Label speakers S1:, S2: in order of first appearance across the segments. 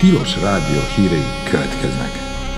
S1: Tilos Rádió hírei következnek.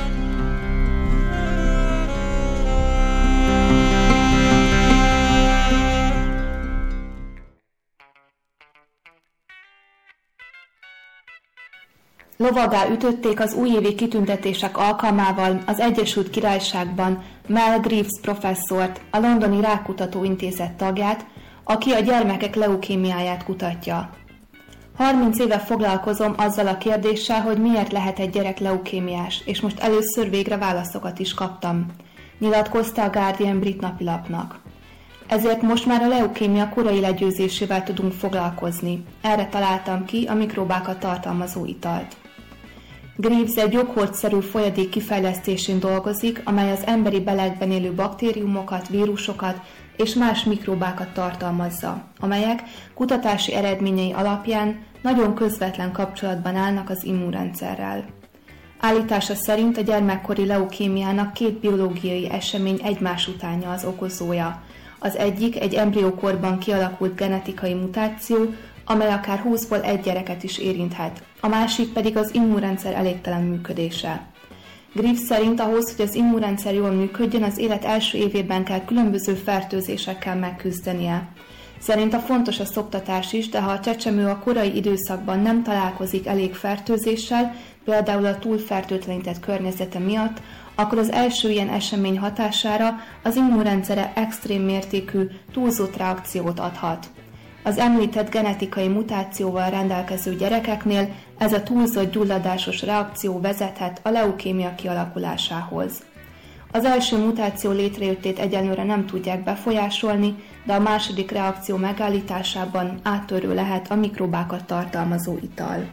S2: Lovaggá ütötték az újévi kitüntetések alkalmával az Egyesült Királyságban Mel Greaves professzort, a Londoni Rákkutató Intézet tagját, aki a gyermekek leukémiáját kutatja. 30 éve foglalkozom azzal a kérdéssel, hogy miért lehet egy gyerek leukémiás, és most először végre válaszokat is kaptam, nyilatkozta a Guardian brit napilapnak. Ezért most már a leukémia korai legyőzésével tudunk foglalkozni. Erre találtam ki a mikróbákat tartalmazó italt. Greaves egy joghurtszerű folyadék kifejlesztésén dolgozik, amely az emberi belegben élő baktériumokat, vírusokat és más mikróbákat tartalmazza, amelyek kutatási eredményei alapján nagyon közvetlen kapcsolatban állnak az immunrendszerrel. Állítása szerint a gyermekkori leukémiának 2 biológiai esemény egymás utánja az okozója. Az egyik egy embriókorban kialakult genetikai mutáció, amely akár 20-ból 1 gyereket is érinthet, a másik pedig az immunrendszer elégtelen működése. Greaves szerint ahhoz, hogy az immunrendszer jól működjön, az élet első évében kell különböző fertőzésekkel megküzdenie. Szerinte fontos a szoptatás is, de ha a csecsemő a korai időszakban nem találkozik elég fertőzéssel, például a túlfertőtlenített környezete miatt, akkor az első ilyen esemény hatására az immunrendszere extrém mértékű túlzott reakciót adhat. Az említett genetikai mutációval rendelkező gyerekeknél ez a túlzott gyulladásos reakció vezethet a leukémia kialakulásához. Az első mutáció létrejöttét egyelőre nem tudják befolyásolni, de a második reakció megállításában áttörő lehet a mikrobákat tartalmazó ital.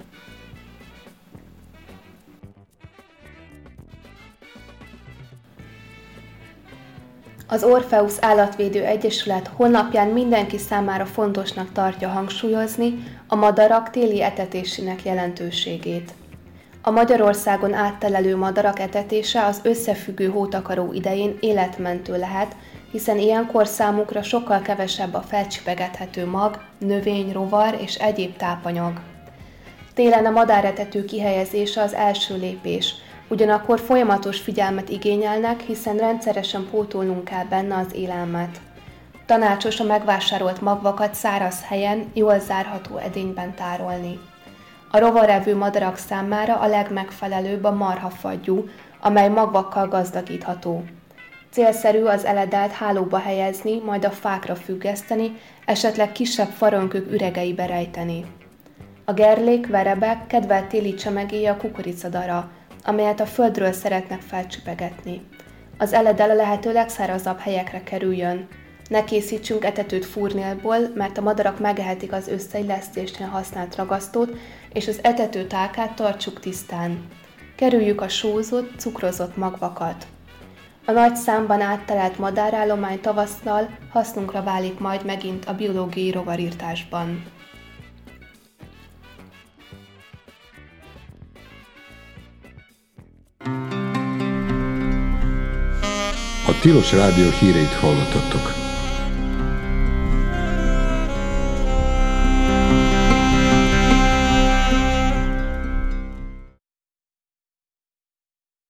S2: Az Orpheus Állatvédő Egyesület honlapján mindenki számára fontosnak tartja hangsúlyozni a madarak téli etetésének jelentőségét. A Magyarországon áttelelő madarak etetése az összefüggő hótakaró idején életmentő lehet, hiszen ilyenkor számukra sokkal kevesebb a felcsipegethető mag, növény, rovar és egyéb tápanyag. Télen a madáretető kihelyezése az első lépés, ugyanakkor folyamatos figyelmet igényelnek, hiszen rendszeresen pótolnunk kell benne az élelmet. Tanácsos a megvásárolt magvakat száraz helyen, jól zárható edényben tárolni. A rovarevő madarak számára a legmegfelelőbb a marhafagyú, amely magvakkal gazdagítható. Célszerű az eledelt hálóba helyezni, majd a fákra függeszteni, esetleg kisebb farönkök üregeibe rejteni. A gerlék, verebek kedvelt téli csemegéje a kukoricadara, amelyet a földről szeretnek felcsipegetni. Az eledel a lehető legszárazabb helyekre kerüljön. Ne készítsünk etetőt furnélból, mert a madarak megehetik az összeillesztésnél használt ragasztót, és az etető tálkát tartsuk tisztán. Kerüljük a sózott, cukrozott magvakat. A nagy számban áttelelt madárállomány tavasszal hasznunkra válik majd megint a biológiai rovarírtásban.
S1: A Tilos Rádió híreit hallottattok.